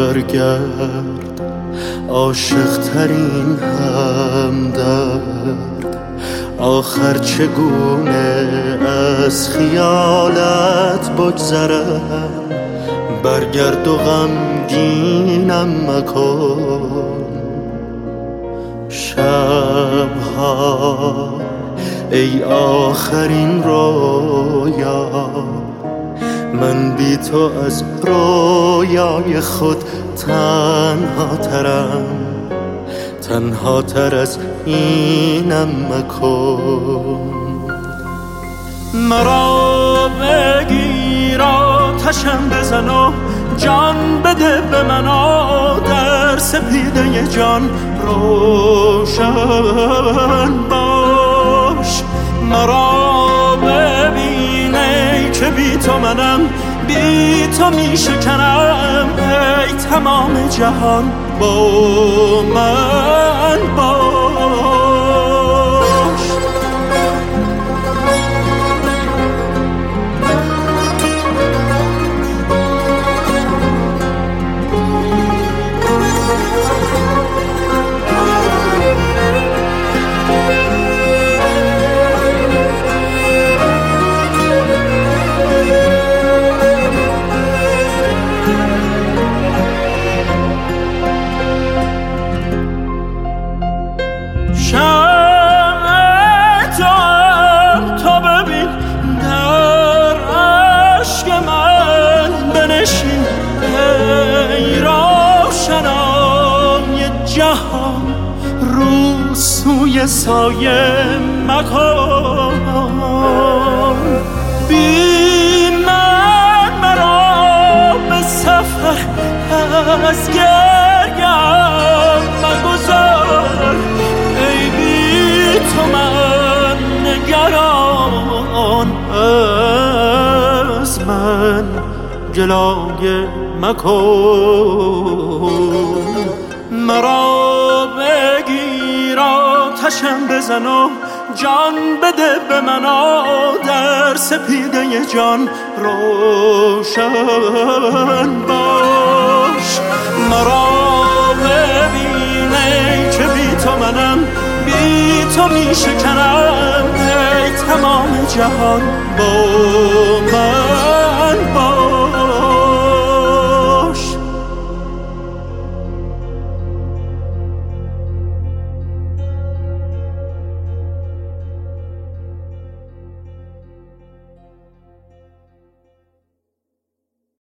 برگرد عاشق ترین همدرد. آخر چگونه از خیالت بگذرم، برگرد و غمگینم مکن. شبها ای آخرین رویا، من بی تو از رویای خود تنها ترم، تنها تر از اینم مکن. مرا بگیر آتشم بزن و جان بده به من، در سپیده جان روشن باش. مرا ببین ای که بی تو منم، بی تو می شکنم، ای تمام جهان با من باش. تا ببین در عشق من بنشین، ای روشنای جهان رو سوی سایه مکن. بی من مرا به سفر از گریم مگذار، ای بی تو من نگران از من جلوه مکن. مرا بگیر آتشم بزن و جان بده به من، در سپیده جان روشن باش. مرا ببین ای که بی تو منم، بی تو می شکنم، ای تمام جهان با من باش.